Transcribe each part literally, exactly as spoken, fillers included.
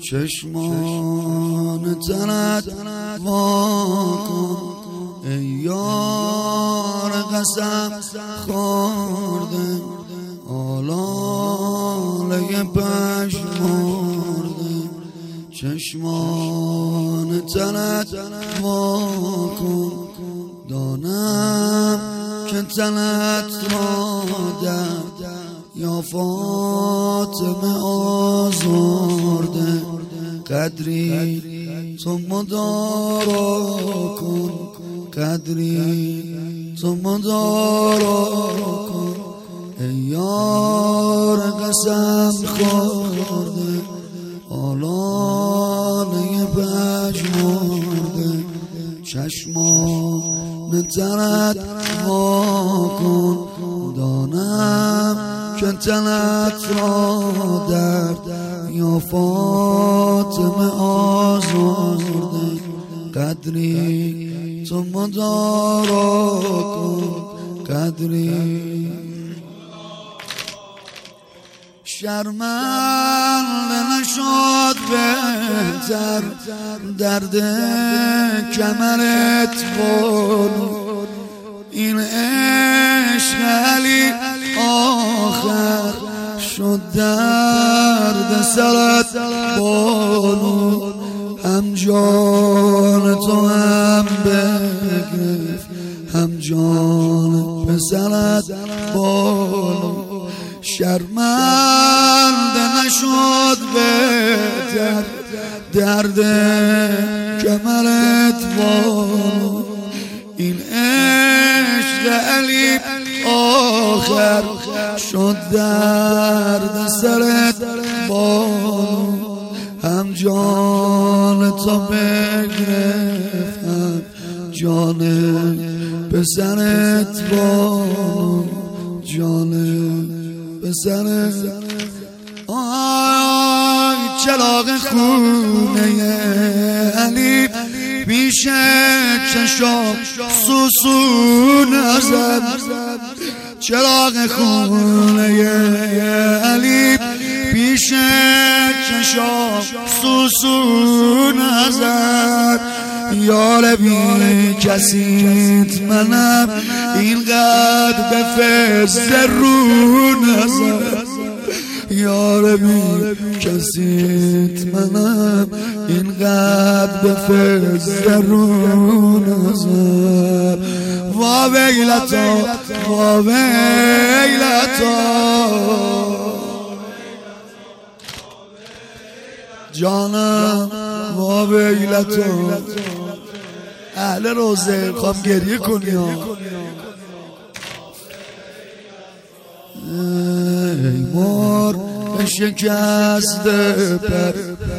چشمان تنت واکن ای یار قسم خورده آلاله پشمرده چشمان تنت واکن دانم که تنت را درد یا فاطمه آزرده قدری تو مدارا کن قدری تو مدارا کن ای یار قسم خورده آلاله پژمرده چشمان تنت واکن دانم که تنت را درد یا فاطمه آزرده قدری تو مدارا کن قدری شرمنده نشد بهتر درد کمرت بود این عشق علی آخر شد درد سرت بانو هم جان تو هم بگرف هم جان پسرت بانو شرمنده نشد بهتر درد کمرت بانو این عشق علی آخر شد درد سرت بانو هم جان تو بگرفت هم جان پسرت بانو جان پسرت آی چراغ خونه علی پیش چشام سوسون ازد چراغ خونه علی پیش چشام سوسون ازد یار بی کسیت منم اینقدر به فز رون ازد یار بی کسیت منم اینقدر به فزرون ازم وا ویلتا وا ویلتا جانم وا ویلتا اهل روزه خواب گریه کنی ها ای مار شکسته پر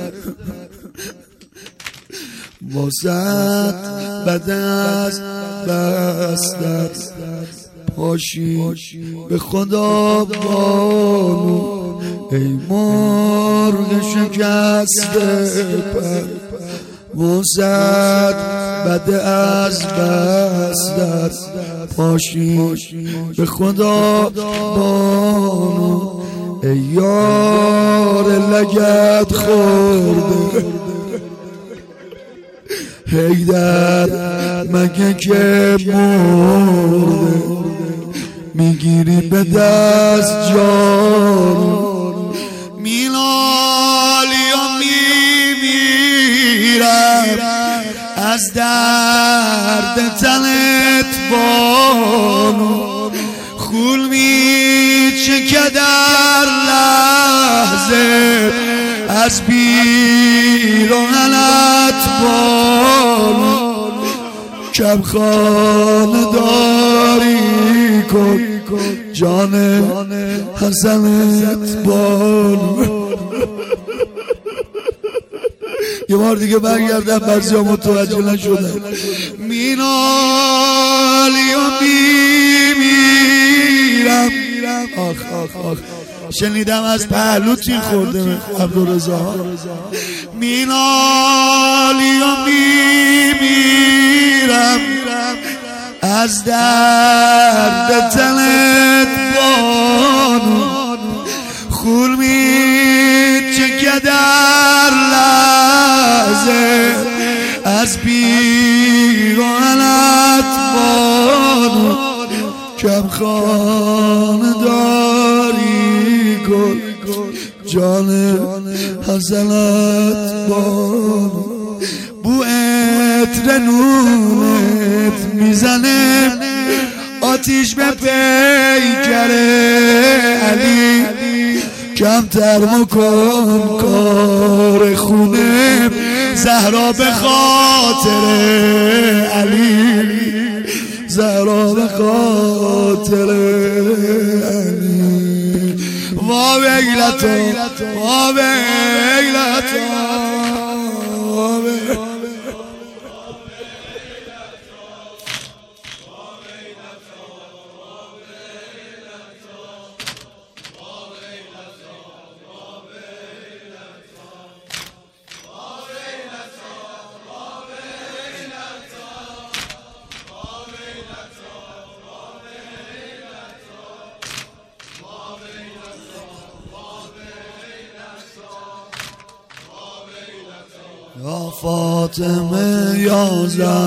واسد بد از بستر پاشی به خدا بانو ای مرغ شکسته پر واسد بد از بستر پاشی به خدا بانو ای یار لگت خورده حیدر مگه که مرده میگیری به دست جان میلالی و میمیرم از درد تنت بانو خول میچکه در لحظه از بیرونت بانو کم خانه داری کن جان حسنت بانو یه بار دیگه برگردم بعضی ها متوجه نشدن مینالی و میمیرم آخ آخ آخ شنیدم از پهلو تیر خورده عبدالرضا مینالی و میمیرم از درد تنت بانو خول میچکه در کم خانه داری گل جان حسنت بار بو عطر نونت میزنه آتیش به پیکر علی کمتر مکن کار خونه زهرا به خاطر علی زهرا به خاطر علی وا ویلتا وا ویلتا وا ویلتا یا فاطمه یا زهرا